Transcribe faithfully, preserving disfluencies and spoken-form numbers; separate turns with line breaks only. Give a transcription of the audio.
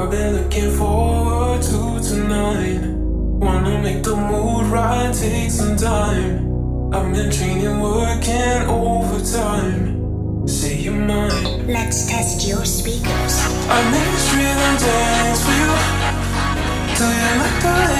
I've been looking forward to tonight. Wanna make the mood right, take some time. I've been training, working overtime. Say you're mine.
Let's test your speakers.
I make this rhythm dance for you till you like the